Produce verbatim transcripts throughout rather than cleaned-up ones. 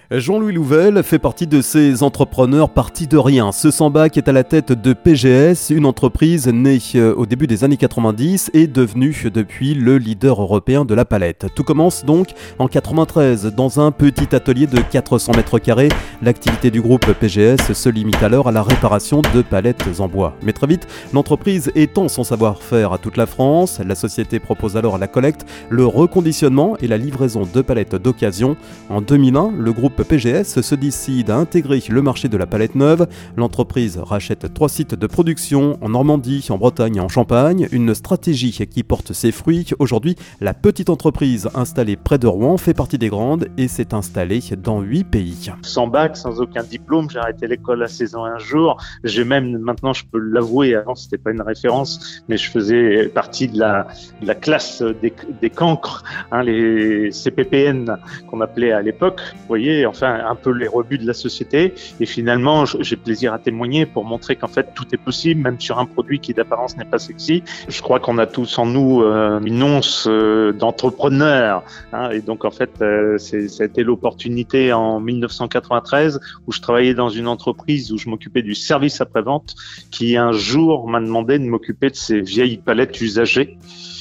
Jean-Louis Louvel fait partie de ces entrepreneurs partis de rien. Ce Sambac est à la tête de P G S, une entreprise née au début des années quatre-vingt-dix et devenue depuis le leader européen de la palette. Tout commence donc en quatre-vingt-treize dans un petit atelier de quatre cents mètres carrés. L'activité du groupe P G S se limite alors à la réparation de palettes en bois. Mais très vite, l'entreprise étend son savoir-faire à toute la France. La société propose alors la collecte, le reconditionnement et la livraison de palettes d'occasion. En deux mille un, le groupe P G S se décide à intégrer le marché de la palette neuve. L'entreprise rachète trois sites de production en Normandie, en Bretagne et en Champagne. Une stratégie qui porte ses fruits. Aujourd'hui, la petite entreprise installée près de Rouen fait partie des grandes et s'est installée dans huit pays. Sans bac, sans aucun diplôme, j'ai arrêté l'école à seize ans un jour. J'ai même, maintenant je peux l'avouer, avant c'était pas une référence, mais je faisais partie de la, de la classe des, des cancres, hein, les C P P N qu'on appelait à l'époque, vous voyez, enfin un peu les rebuts de la société. Et finalement, j'ai plaisir à témoigner pour montrer qu'en fait tout est possible, même sur un produit qui d'apparence n'est pas sexy. Je crois qu'on a tous en nous euh, une once euh, d'entrepreneur, hein, et donc en fait euh, c'est, ça a été l'opportunité en dix-neuf cent quatre-vingt-treize où je travaillais dans une entreprise où je m'occupais du service après-vente, qui un jour m'a demandé de m'occuper de ces vieilles palettes usagées.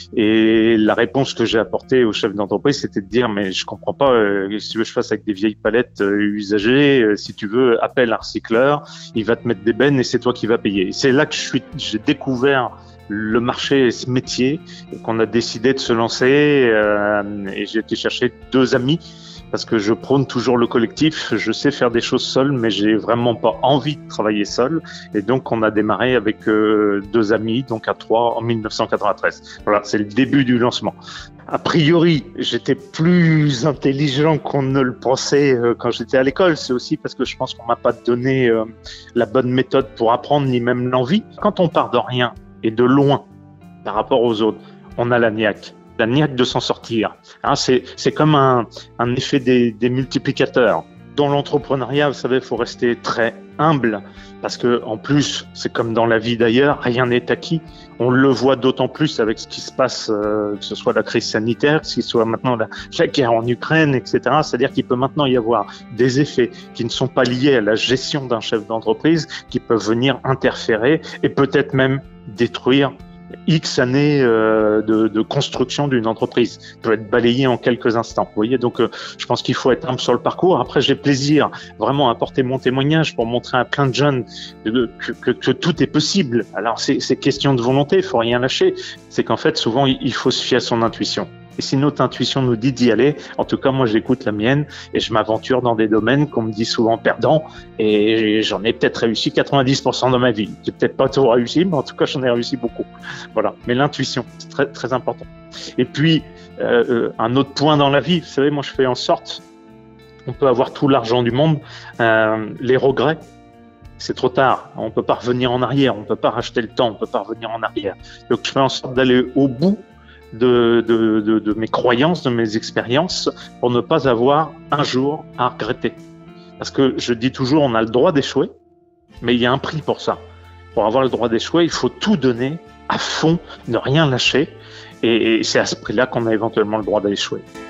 Et la réponse que j'ai apportée au chef d'entreprise, c'était de dire mais je comprends pas, euh, si tu veux que je fasse avec des vieilles palettes euh, usagées, euh, si tu veux, appelle un recycleur, il va te mettre des bennes et c'est toi qui vas payer. Et c'est là que je suis, j'ai découvert le marché et ce métier, et qu'on a décidé de se lancer, euh, et j'ai été chercher deux amis, parce que je prône toujours le collectif. Je sais faire des choses seul, mais j'ai vraiment pas envie de travailler seul. Et donc, on a démarré avec euh, deux amis, donc à trois, en dix-neuf cent quatre-vingt-treize. Voilà, c'est le début du lancement. A priori, j'étais plus intelligent qu'on ne le pensait euh, quand j'étais à l'école. C'est aussi parce que je pense qu'on m'a pas donné euh, la bonne méthode pour apprendre, ni même l'envie. Quand on part de rien et de loin par rapport aux autres, on a la niaque. La niaque de s'en sortir. Hein, c'est, c'est comme un, un effet des, des multiplicateurs. Dans l'entrepreneuriat, vous savez, il faut rester très humble parce que, en plus, c'est comme dans la vie d'ailleurs, rien n'est acquis. On le voit d'autant plus avec ce qui se passe, euh, que ce soit la crise sanitaire, que ce soit maintenant la, la guerre en Ukraine, et cetera. C'est-à-dire qu'il peut maintenant y avoir des effets qui ne sont pas liés à la gestion d'un chef d'entreprise, qui peuvent venir interférer et peut-être même détruire X années euh, de, de construction d'une entreprise, peut être balayé en quelques instants. Vous voyez, donc euh, je pense qu'il faut être humble sur le parcours. Après, j'ai plaisir vraiment à apporter mon témoignage pour montrer à plein de jeunes que, que, que, que tout est possible. Alors, c'est, c'est question de volonté, il faut rien lâcher. C'est qu'en fait, souvent, il faut se fier à son intuition. Et si notre intuition nous dit d'y aller, en tout cas, moi, j'écoute la mienne et je m'aventure dans des domaines qu'on me dit souvent perdants. Et j'en ai peut-être réussi quatre-vingt-dix pour cent dans ma vie. J'ai peut-être pas tout réussi, mais en tout cas, j'en ai réussi beaucoup. Voilà. Mais l'intuition, c'est très, très important. Et puis, euh, un autre point dans la vie, vous savez, moi, je fais en sorte, on peut avoir tout l'argent du monde, euh, les regrets, c'est trop tard. On peut pas revenir en arrière. On peut pas racheter le temps. On peut pas revenir en arrière. Donc, je fais en sorte d'aller au bout De, de, de, de mes croyances, de mes expériences, pour ne pas avoir un jour à regretter. Parce que je dis toujours, on a le droit d'échouer, mais il y a un prix pour ça. Pour avoir le droit d'échouer, il faut tout donner à fond, ne rien lâcher, et, et c'est à ce prix-là qu'on a éventuellement le droit d'échouer.